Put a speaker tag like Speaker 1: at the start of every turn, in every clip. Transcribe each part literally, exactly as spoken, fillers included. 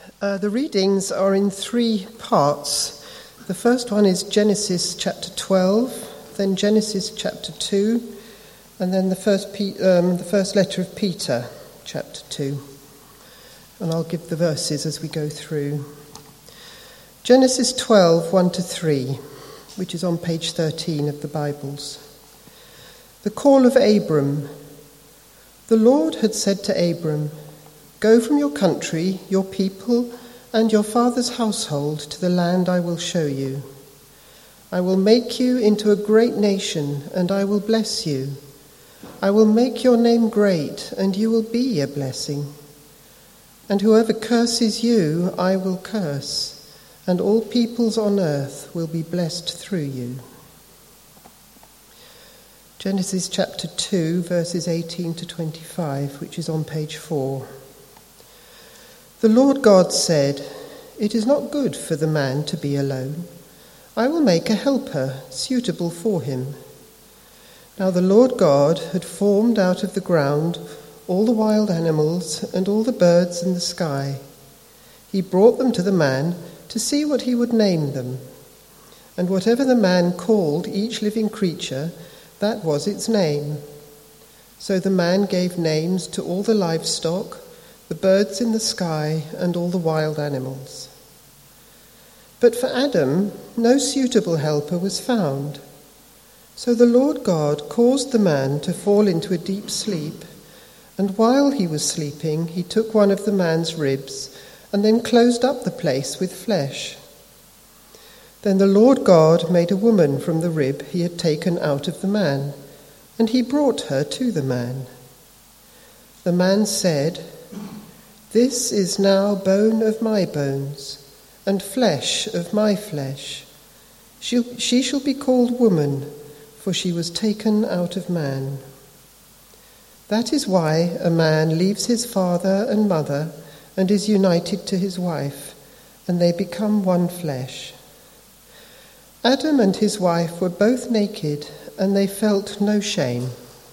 Speaker 1: Uh, the readings are in three parts. The first one is Genesis chapter twelve, then Genesis chapter two, and then the first, Pe- um, the first letter of Peter, chapter two. And I'll give the verses as we go through. Genesis twelve, one to three, which is on page thirteen of the Bibles. The call of Abram. The Lord had said to Abram, "Go from your country, your people, and your father's household to the land I will show you. I will make you into a great nation, and I will bless you. I will make your name great, and you will be a blessing. And whoever curses you, I will curse, and all peoples on earth will be blessed through you." Genesis chapter two, verses eighteen to twenty-five, which is on page four. The Lord God said, "It is not good for the man to be alone. I will make a helper suitable for him." Now the Lord God had formed out of the ground all the wild animals and all the birds in the sky. He brought them to the man to see what he would name them. And whatever the man called each living creature, that was its name. So the man gave names to all the livestock, the birds in the sky, and all the wild animals. But for Adam, no suitable helper was found. So the Lord God caused the man to fall into a deep sleep, and while he was sleeping, he took one of the man's ribs and then closed up the place with flesh. Then the Lord God made a woman from the rib he had taken out of the man, and he brought her to the man. The man said, "This is now bone of my bones, and flesh of my flesh. She, she shall be called woman, for she was taken out of man." That is why a man leaves his father and mother and is united to his wife, and they become one flesh. Adam and his wife were both naked, and they felt no shame.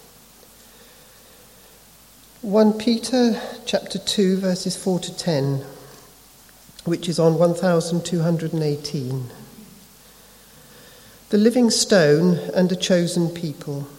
Speaker 1: First Peter chapter two, verses four to ten, which is on one thousand two hundred eighteen. The living stone and a chosen people.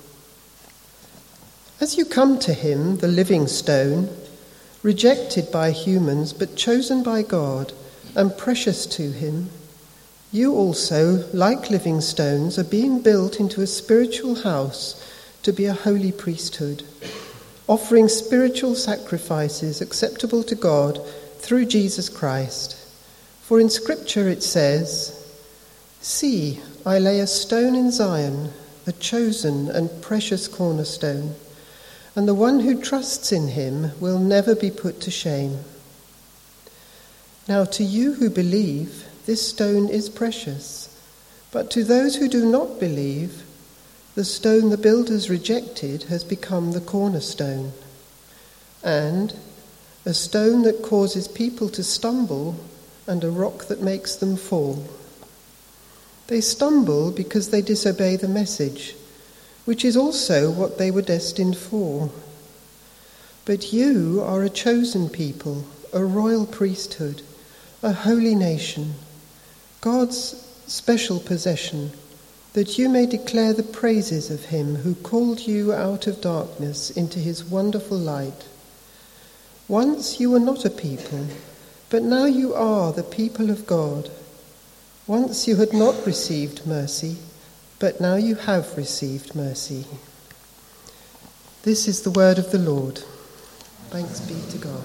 Speaker 1: As you come to him, the living stone, rejected by humans but chosen by God and precious to him, you also, like living stones, are being built into a spiritual house to be a holy priesthood, offering spiritual sacrifices acceptable to God through Jesus Christ. For in Scripture it says, "See, I lay a stone in Zion, a chosen and precious cornerstone, and the one who trusts in him will never be put to shame." Now to you who believe, this stone is precious, but to those who do not believe, the stone the builders rejected has become the cornerstone, and a stone that causes people to stumble and a rock that makes them fall. They stumble because they disobey the message, which is also what they were destined for. But you are a chosen people, a royal priesthood, a holy nation, God's special possession, that you may declare the praises of him who called you out of darkness into his wonderful light. Once you were not a people, but now you are the people of God. Once you had not received mercy, but now you have received mercy. This is the word of the Lord. Thanks be to God.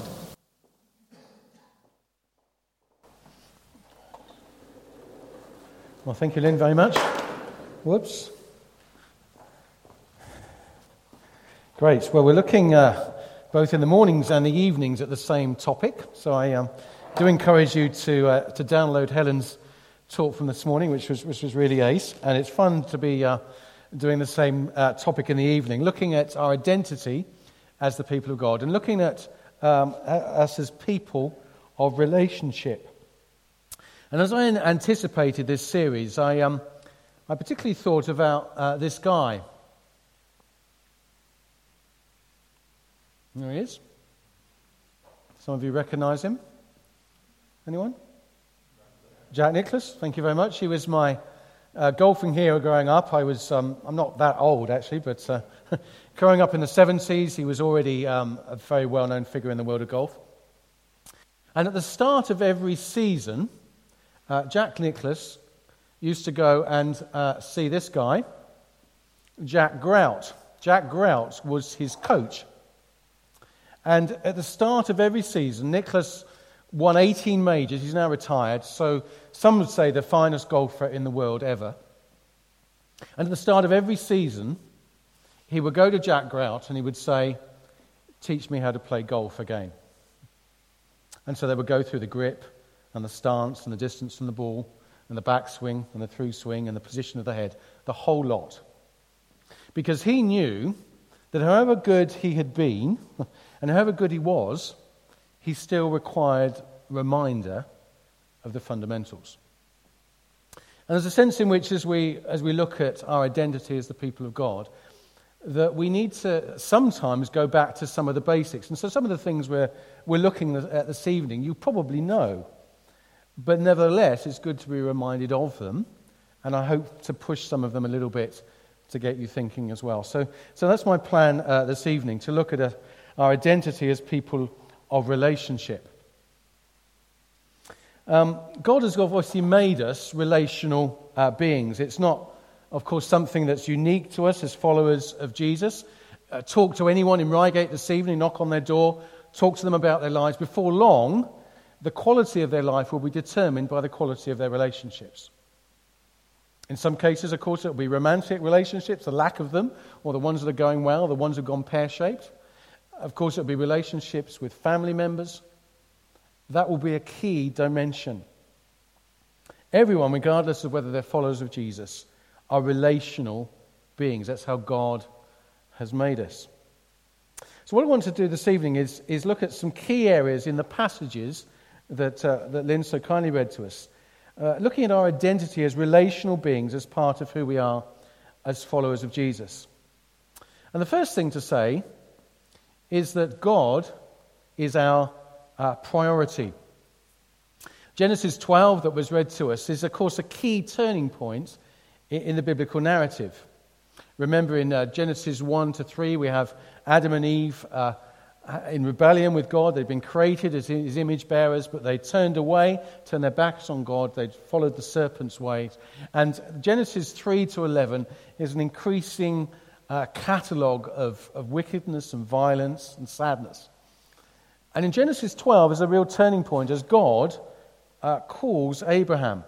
Speaker 2: Well, thank you, Lynn, very much. Whoops. Great. Well, we're looking uh, both in the mornings and the evenings at the same topic. So I um, do encourage you to uh, to download Helen's talk from this morning, which was which was really ace. And it's fun to be uh, doing the same uh, topic in the evening, looking at our identity as the people of God and looking at um, us as people of relationship. And as I anticipated this series, I um, I particularly thought about uh, this guy. There he is. Some of you recognise him. Anyone? Jack Nicklaus, thank you very much. He was my uh, golfing hero growing up. I was, um, I'm not that old actually, but uh, growing up in the seventies, he was already um, a very well-known figure in the world of golf. And at the start of every season, uh, Jack Nicklaus used to go and uh, see this guy, Jack Grout. Jack Grout was his coach. And at the start of every season, Nicklaus won eighteen majors. He's now retired, so some would say the finest golfer in the world ever. And at the start of every season, he would go to Jack Grout and he would say, "Teach me how to play golf again." And so they would go through the grip and the stance and the distance from the ball and the backswing and the through swing and the position of the head, the whole lot. Because he knew that however good he had been and however good he was, he still required a reminder of the fundamentals. And there's a sense in which, as we as we look at our identity as the people of God, that we need to sometimes go back to some of the basics. And so some of the things we're, we're looking at this evening, you probably know. But nevertheless, it's good to be reminded of them. And I hope to push some of them a little bit to get you thinking as well. So, so that's my plan uh, this evening, to look at a, our identity as people of relationship. Um, God has obviously made us relational uh, beings. It's not, of course, something that's unique to us as followers of Jesus. Uh, talk to anyone in Reigate this evening, knock on their door, talk to them about their lives. Before long, the quality of their life will be determined by the quality of their relationships. In some cases, of course, it will be romantic relationships, the lack of them, or the ones that are going well, the ones that have gone pear-shaped. Of course, it will be relationships with family members. That will be a key dimension. Everyone, regardless of whether they're followers of Jesus, are relational beings. That's how God has made us. So what I want to do this evening is, is look at some key areas in the passages that, uh, that Lynn so kindly read to us. Uh, looking at our identity as relational beings as part of who we are as followers of Jesus. And the first thing to say is that God is our uh, priority. Genesis twelve that was read to us is, of course, a key turning point in, in the biblical narrative. Remember in uh, Genesis one to three we have Adam and Eve uh, in rebellion with God. They'd been created as his image bearers, but they turned away, turned their backs on God. They'd followed the serpent's ways. And Genesis three to eleven is an increasing uh, catalogue of, of wickedness and violence and sadness. And in Genesis twelve is a real turning point as God uh, calls Abraham.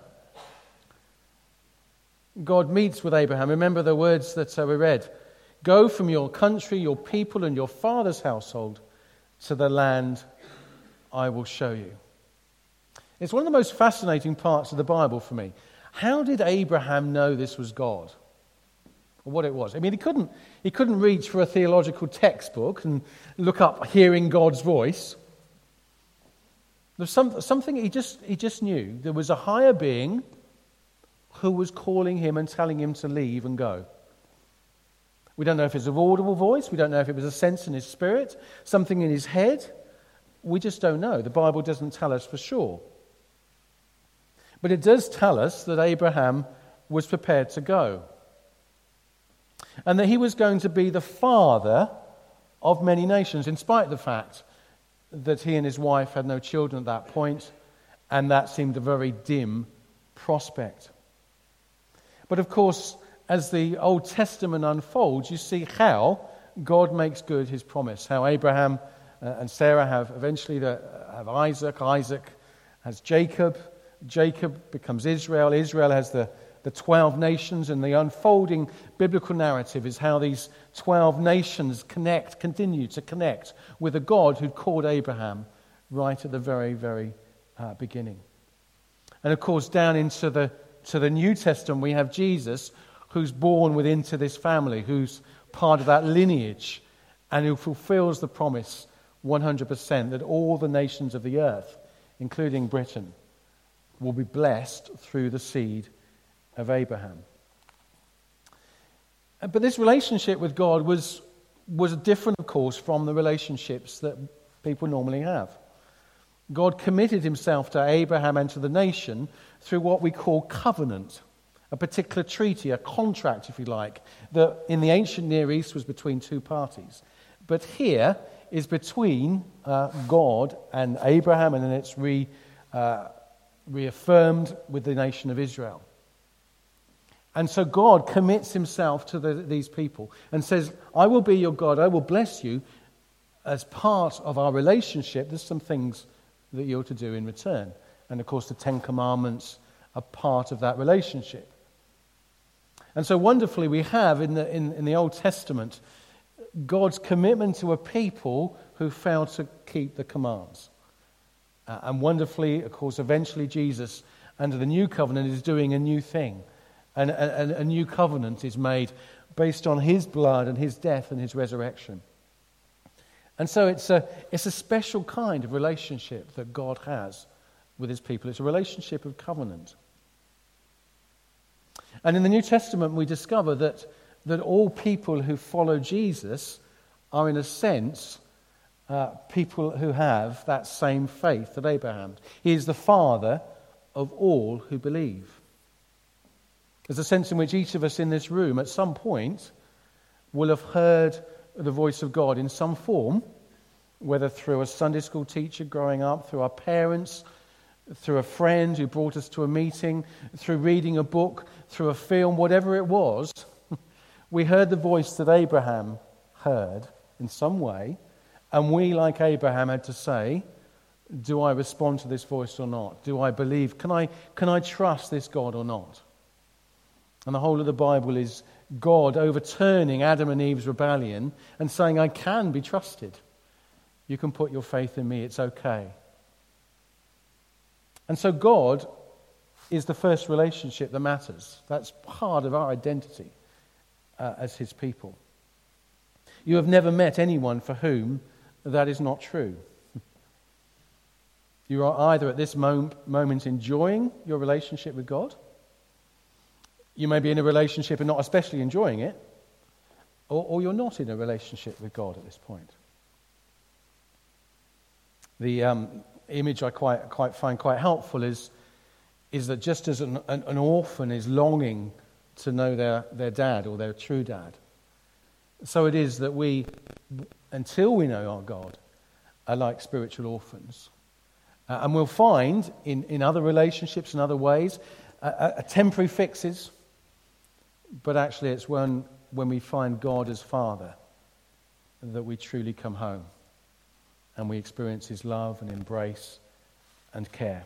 Speaker 2: God meets with Abraham. Remember the words that uh, we read. Go from your country, your people, and your father's household to the land I will show you. It's one of the most fascinating parts of the Bible for me. How did Abraham know this was God? Or what it was? I mean, he couldn't, he couldn't reach for a theological textbook and look up hearing God's voice. There's some, something he just, he just knew. There was a higher being who was calling him and telling him to leave and go. We don't know if it's an audible voice. We don't know if it was a sense in his spirit, something in his head. We just don't know. The Bible doesn't tell us for sure. But it does tell us that Abraham was prepared to go. And that he was going to be the father of many nations, in spite of the fact that he and his wife had no children at that point, and that seemed a very dim prospect. But of course, as the Old Testament unfolds, you see how God makes good his promise, how Abraham uh, and Sarah have eventually the, uh, have Isaac, Isaac has Jacob, Jacob becomes Israel, Israel has the, the twelve nations, and the unfolding biblical narrative is how these twelve nations connect, continue to connect with a God who'd called Abraham right at the very, very uh, beginning. And of course, down into the, to the New Testament, we have Jesus, who's born within to this family, who's part of that lineage, and who fulfills the promise one hundred percent that all the nations of the earth, including Britain, will be blessed through the seed of Abraham. But this relationship with God was, was different, of course, from the relationships that people normally have. God committed himself to Abraham and to the nation through what we call covenant, a particular treaty, a contract, if you like, that in the ancient Near East was between two parties. But here is between uh, God and Abraham, and then it's re, uh, reaffirmed with the nation of Israel. And so God commits himself to the, these people and says, I will be your God, I will bless you. As part of our relationship, there's some things that you're to do in return. And of course the Ten Commandments are part of that relationship. And so wonderfully we have in the, in, in the Old Testament God's commitment to a people who failed to keep the commands. Uh, and wonderfully, of course, eventually Jesus, under the new covenant, is doing a new thing. And a, a, a new covenant is made based on his blood and his death and his resurrection. And so it's a, it's a special kind of relationship that God has with his people. It's a relationship of covenant. And in the New Testament we discover that, that all people who follow Jesus are in a sense uh, people who have that same faith that Abraham. He is the father of all who believe. There's a sense in which each of us in this room at some point will have heard the voice of God in some form, whether through a Sunday school teacher growing up, through our parents, through a friend who brought us to a meeting, through reading a book, through a film, whatever it was. We heard the voice that Abraham heard in some way, and we, like Abraham, had to say, do I respond to this voice or not? Do I believe? Can I, can I trust this God or not? And the whole of the Bible is God overturning Adam and Eve's rebellion and saying, I can be trusted. You can put your faith in me, it's okay. And so God is the first relationship that matters. That's part of our identity uh, as his people. You have never met anyone for whom that is not true. You are either at this mom- moment enjoying your relationship with God, you may be in a relationship and not especially enjoying it, or, or you're not in a relationship with God at this point. The um, image I quite quite find quite helpful is, is that just as an, an, an orphan is longing to know their, their dad or their true dad, so it is that we, until we know our God, are like spiritual orphans. Uh, and we'll find in, in other relationships and other ways uh, uh, temporary fixes, but actually it's when, when we find God as Father that we truly come home and we experience his love and embrace and care.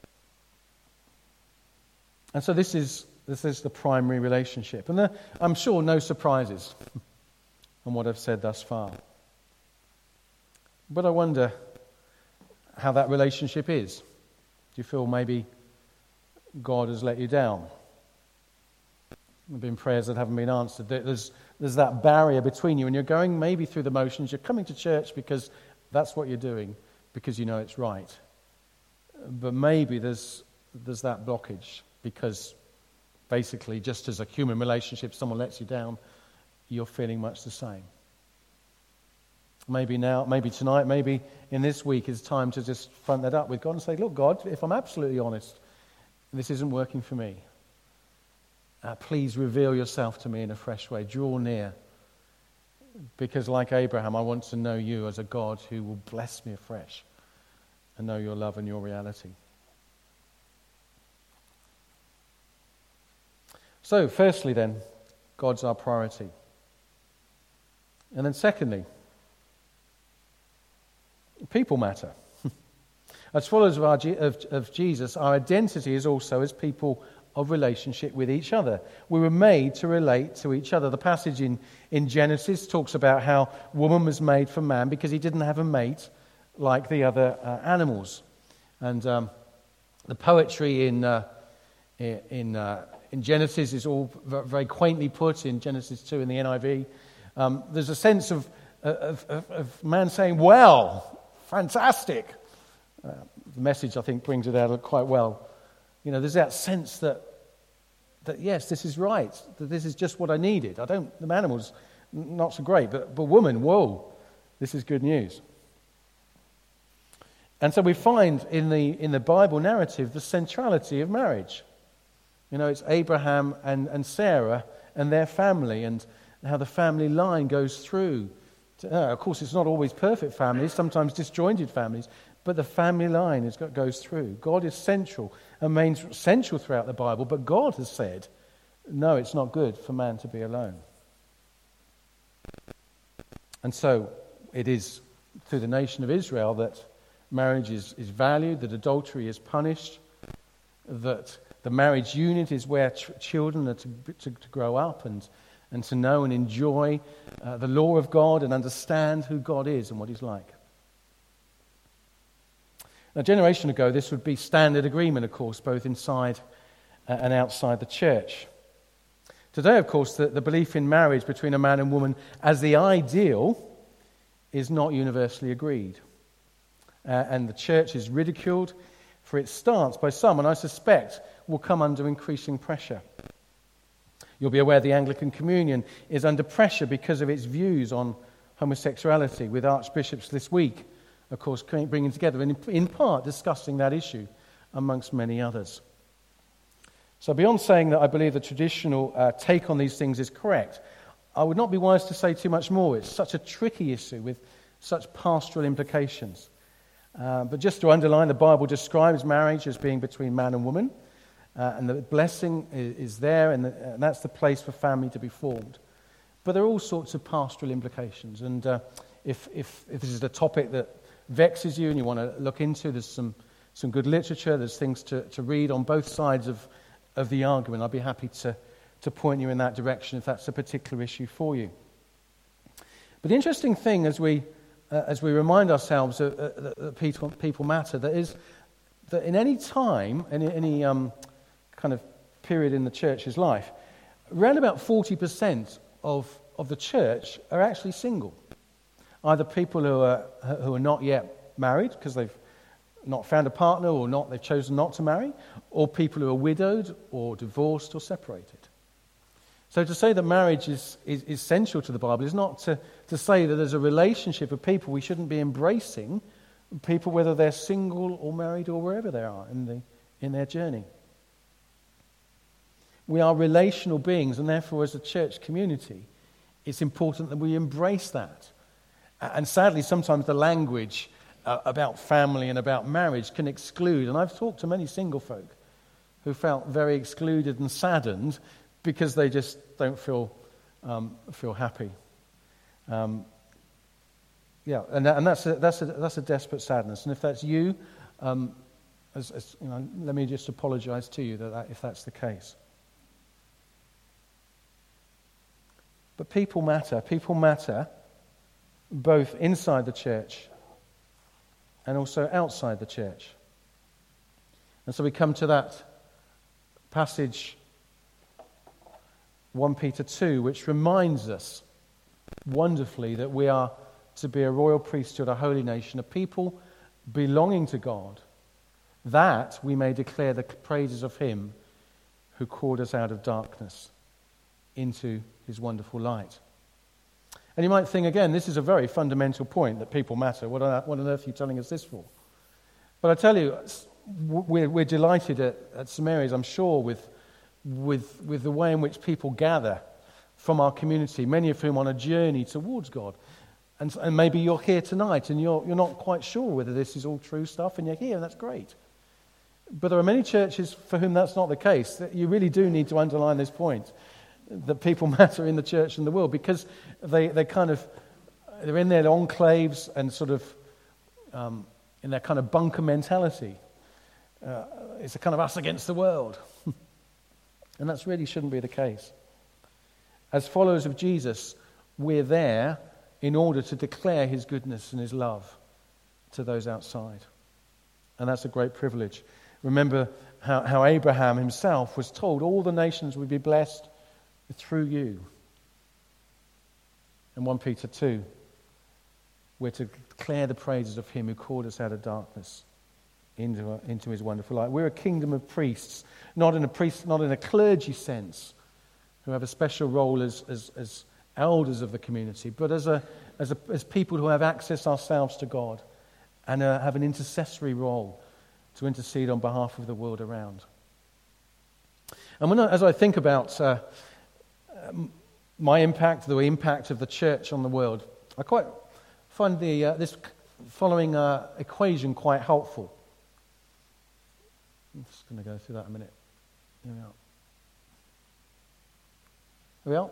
Speaker 2: And so this is this is the primary relationship. And there, I'm sure no surprises on what I've said thus far. But I wonder how that relationship is. Do you feel maybe God has let you down? There have been prayers that haven't been answered. There's, there's that barrier between you, and you're going maybe through the motions. You're coming to church because that's what you're doing, because you know it's right. But maybe there's there's that blockage because basically just as a human relationship, someone lets you down, you're feeling much the same. Maybe now, maybe tonight, maybe in this week is time to just front that up with God and say, look, God, if I'm absolutely honest, this isn't working for me. Uh, please reveal yourself to me in a fresh way. Draw near. Because like Abraham, I want to know you as a God who will bless me afresh and know your love and your reality. So, firstly then, God's our priority. And then secondly, people matter. As followers of, our, of, of Jesus, our identity is also as people of relationship with each other. We were made to relate to each other. The passage in, in Genesis talks about how woman was made for man because he didn't have a mate like the other uh, animals. And um, the poetry in uh, in uh, in Genesis is all very quaintly put in Genesis two in the N I V. Um, there's a sense of, of, of, of man saying, well, fantastic. Uh, the Message, I think, brings it out quite well. You know, there's that sense that, that yes, this is right, that this is just what I needed. I don't, the animals, not so great, but, but woman, whoa, this is good news. And so we find in the in the Bible narrative the centrality of marriage. You know, it's Abraham and, and Sarah and their family, and how the family line goes through. To, uh, of course, it's not always perfect families, sometimes disjointed families, but the family line is, goes through. God is central and remains central throughout the Bible, but God has said, no, it's not good for man to be alone. And so it is through the nation of Israel that marriage is, is valued, that adultery is punished, that the marriage unit is where ch- children are to, to, to grow up and, and to know and enjoy uh, the law of God and understand who God is and what he's like. Now, a generation ago, this would be standard agreement, of course, both inside uh, and outside the church. Today, of course, the, the belief in marriage between a man and woman as the ideal is not universally agreed. Uh, and the church is ridiculed for its stance by some, and I suspect will come under increasing pressure. You'll be aware the Anglican Communion is under pressure because of its views on homosexuality, with archbishops this week, of course, bringing together and in part discussing that issue amongst many others. So beyond saying that I believe the traditional uh, take on these things is correct, I would not be wise to say too much more. It's such a tricky issue with such pastoral implications. Uh, but just to underline, the Bible describes marriage as being between man and woman, uh, and the blessing is, is there, and, the, and that's the place for family to be formed. But there are all sorts of pastoral implications, and uh, if, if, if this is a topic that vexes you and you want to look into, there's some, some good literature, there's things to, to read on both sides of, of the argument. I'd be happy to, to point you in that direction if that's a particular issue for you. But the interesting thing as we Uh, as we remind ourselves that, uh, that people, people matter, that is that in any time, any, any um, kind of period in the church's life, around about forty percent of, of the church are actually single. Either people who are, who are not yet married because they've not found a partner or not they've chosen not to marry, or people who are widowed or divorced or separated. So to say that marriage is, is, is central to the Bible is not to, to say that there's a relationship of people we shouldn't be embracing, people whether they're single or married or wherever they are in, the, in their journey. We are relational beings, and therefore as a church community, it's important that we embrace that. And sadly, sometimes the language uh, about family and about marriage can exclude, and I've talked to many single folk who felt very excluded and saddened because they just don't feel um, feel happy. Um, yeah, and, that, and that's a, that's a that's a desperate sadness. And if that's you, um, as, as, you know, let me just apologise to you that, that if that's the case. But people matter. People matter, both inside the church and also outside the church. And so we come to that passage, First Peter two, which reminds us wonderfully that we are to be a royal priesthood, a holy nation, a people belonging to God, that we may declare the praises of him who called us out of darkness into his wonderful light. And you might think, again, this is a very fundamental point, that people matter. What on, what on earth are you telling us this for? But I tell you, we're, we're delighted at, at St Mary's, I'm sure, with With, with the way in which people gather from our community, many of whom on a journey towards God. And, and maybe you're here tonight and you're, you're not quite sure whether this is all true stuff, and you're here, and that's great. But there are many churches for whom that's not the case. That you really do need to underline this point, that people matter in the church and the world, because they, they kind of, they're in their enclaves and sort of um, in their kind of bunker mentality. Uh, it's a kind of us against the world. And that really shouldn't be the case. As followers of Jesus, we're there in order to declare his goodness and his love to those outside. And that's a great privilege. Remember how, how Abraham himself was told all the nations would be blessed through you. In First Peter two, we're to declare the praises of him who called us out of darkness into, into his wonderful light. We're a kingdom of priests, not in a priest, not in a clergy sense, who have a special role as, as, as elders of the community, but as a, as a as people who have access ourselves to God and uh, have an intercessory role to intercede on behalf of the world around. And when I, as I think about uh, um, my impact, the impact of the church on the world, I quite find the uh, this following uh, equation quite helpful. I'm just going to go through that in a minute. Here we are. Here we are.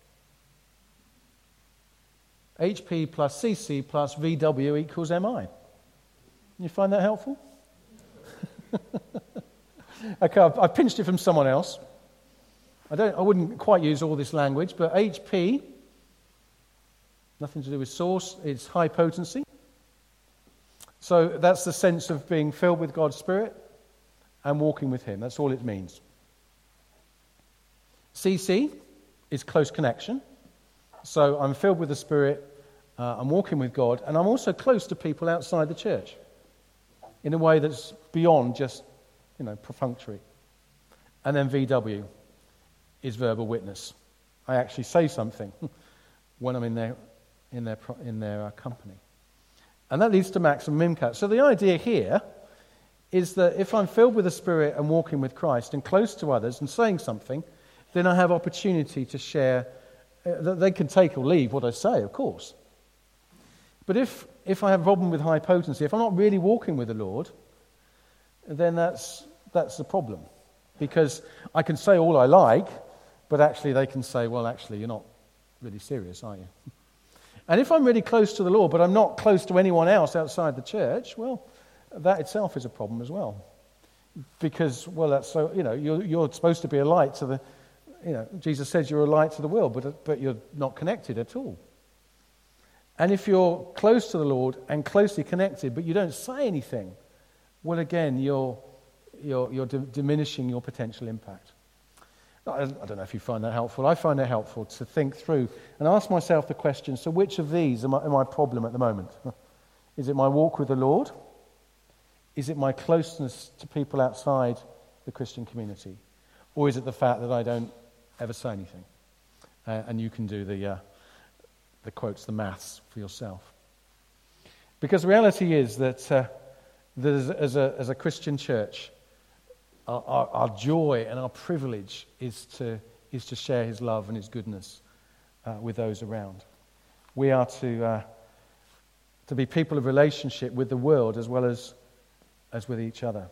Speaker 2: H P plus C C plus V W equals M I. You find that helpful? Okay, I've, I've pinched it from someone else. I don't. I wouldn't quite use all this language, but H P, nothing to do with source, it's high potency. So that's the sense of being filled with God's Spirit and walking with Him. That's all it means. C C is close connection. So I'm filled with the Spirit, uh, I'm walking with God, and I'm also close to people outside the church in a way that's beyond just, you know, perfunctory. And then V W is verbal witness. I actually say something when I'm in their in their in their uh, company, and that leads to maximum impact. So the idea here is that if I'm filled with the Spirit and walking with Christ and close to others and saying something, then I have opportunity to share. Uh, they can take or leave what I say, of course. But if if I have a problem with high potency, if I'm not really walking with the Lord, then that's that's the problem, because I can say all I like, but actually they can say, well, actually, you're not really serious, are you? And if I'm really close to the Lord, but I'm not close to anyone else outside the church, well, that itself is a problem as well. Because, well, that's so, you know, you're, you're supposed to be a light to the, you know, Jesus says you're a light to the world, but, but you're not connected at all. And if you're close to the Lord and closely connected, but you don't say anything, well, again, you're you're, you're d- diminishing your potential impact. I don't know if you find that helpful. I find it helpful to think through and ask myself the question, so which of these are my, are my problem at the moment? Is it my walk with the Lord? Is it my closeness to people outside the Christian community? Or is it the fact that I don't ever say anything? Uh, and you can do the, uh, the quotes, the maths for yourself. Because the reality is that, uh, that as, as, a, as a Christian church, Our, our, our joy and our privilege is to is to share His love and His goodness uh, with those around. We are to uh, to be people of relationship with the world as well as as with each other.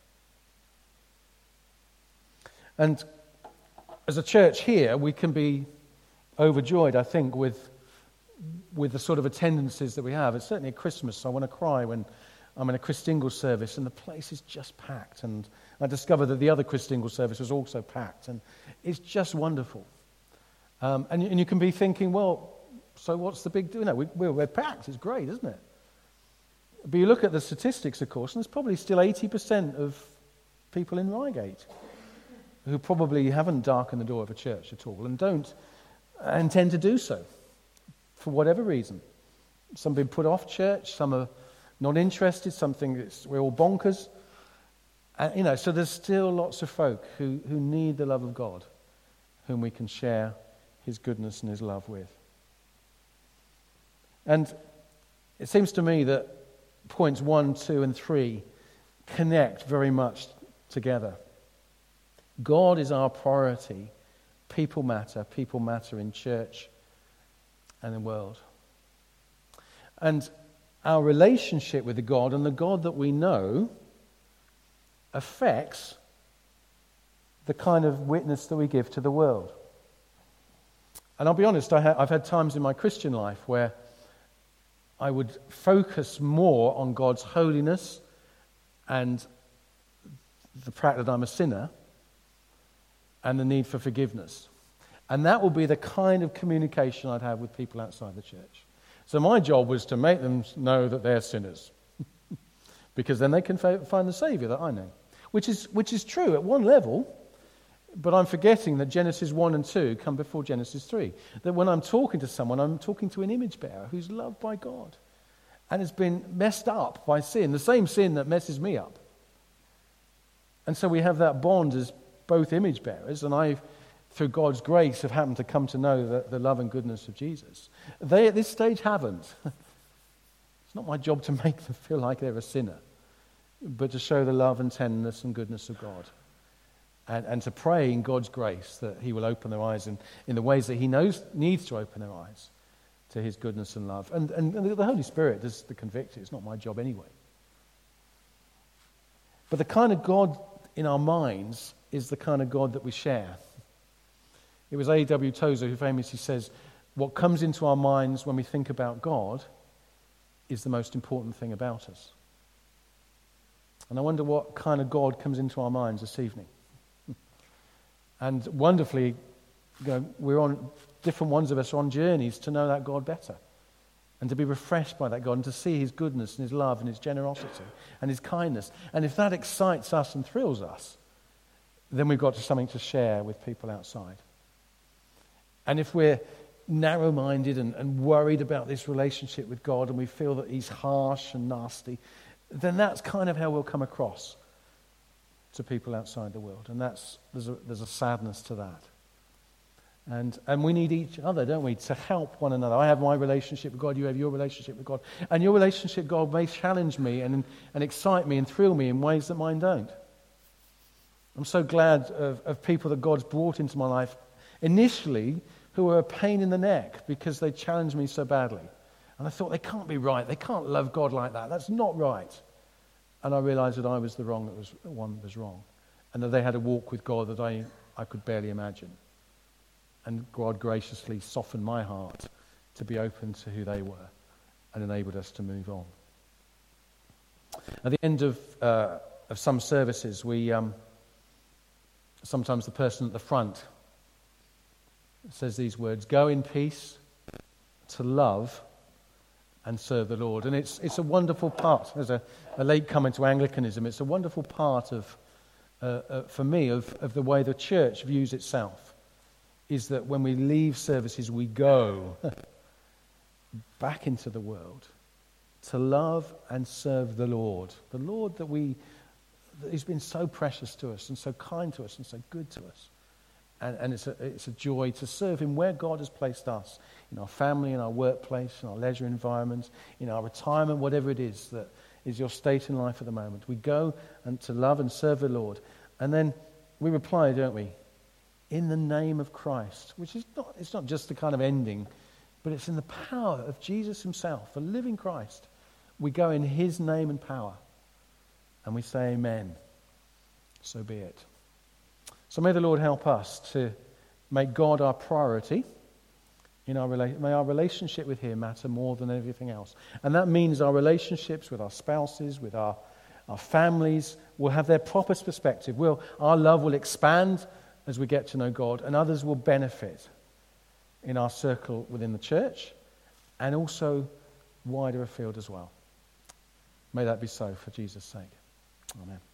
Speaker 2: And as a church here, we can be overjoyed, I think, with with the sort of attendances that we have. It's certainly at Christmas, I want to cry when I'm in a Christingle service and the place is just packed, and I discovered that the other Christingle service was also packed, and it's just wonderful. Um, and, and you can be thinking, well, so what's the big deal? No, we, we're, we're packed. It's great, isn't it? But you look at the statistics, of course, and there's probably still eighty percent of people in Reigate who probably haven't darkened the door of a church at all and don't intend to do so for whatever reason. Some have been put off church, some are not interested, something that's, we're all bonkers. And, you know, so there's still lots of folk who, who need the love of God, whom we can share His goodness and His love with. And it seems to me that points one, two, and three connect very much together. God is our priority. People matter. People matter in church and in the world. And our relationship with the God and the God that we know affects the kind of witness that we give to the world. And I'll be honest, I ha- I've had times in my Christian life where I would focus more on God's holiness and the fact that I'm a sinner and the need for forgiveness. And that will be the kind of communication I'd have with people outside the church. So my job was to make them know that they're sinners, because then they can fa- find the Saviour that I know, which is which is true at one level, but I'm forgetting that Genesis one and two come before Genesis three. That when I'm talking to someone, I'm talking to an image bearer who's loved by God and has been messed up by sin, the same sin that messes me up. And so we have that bond as both image bearers, and I've, through God's grace, have happened to come to know the, the love and goodness of Jesus. They, at this stage, haven't. It's not my job to make them feel like they're a sinner, but to show the love and tenderness and goodness of God. And, and to pray in God's grace that he will open their eyes in, in the ways that he knows needs to open their eyes to his goodness and love. And, and, and the Holy Spirit does the convicting. It's not my job anyway. But the kind of God in our minds is the kind of God that we share. It was A W Tozer who famously says, what comes into our minds when we think about God is the most important thing about us. And I wonder what kind of God comes into our minds this evening. And wonderfully, you know, we're on, different ones of us are on journeys to know that God better. And to be refreshed by that God and to see his goodness and his love and his generosity and his kindness. And if that excites us and thrills us, then we've got something to share with people outside. And if we're narrow-minded and, and worried about this relationship with God and we feel that he's harsh and nasty, then that's kind of how we'll come across to people outside the world. And that's there's a, there's a sadness to that. And and we need each other, don't we, to help one another. I have my relationship with God, you have your relationship with God. And your relationship with God may challenge me and, and excite me and thrill me in ways that mine don't. I'm so glad of, of people that God's brought into my life initially who were a pain in the neck because they challenged me so badly. And I thought, they can't be right. They can't love God like that. That's not right. And I realized that I was the wrong that was the one that was wrong. And that they had a walk with God that I, I could barely imagine. And God graciously softened my heart to be open to who they were and enabled us to move on. At the end of uh, of some services, we um, sometimes the person at the front says these words, go in peace to love and serve the Lord. And it's it's a wonderful part. As a, a late comer to Anglicanism, it's a wonderful part of, uh, uh, for me, of, of the way the church views itself, is that when we leave services, we go back into the world to love and serve the Lord. The Lord that we, that he's been so precious to us and so kind to us and so good to us. And, and it's a, it's a joy to serve him where God has placed us, in our family, in our workplace, in our leisure environment, in our retirement, whatever it is that is your state in life at the moment. We go and to love and serve the Lord. And then we reply, don't we? In the name of Christ, which is not, it's not just the kind of ending, but it's in the power of Jesus himself, the living Christ. We go in his name and power. And we say amen. So be it. So may the Lord help us to make God our priority. In our rela- may our relationship with him matter more than everything else. And that means our relationships with our spouses, with our, our families, will have their proper perspective. Will, our love will expand as we get to know God, and others will benefit in our circle within the church and also wider afield as well. May that be so for Jesus' sake. Amen.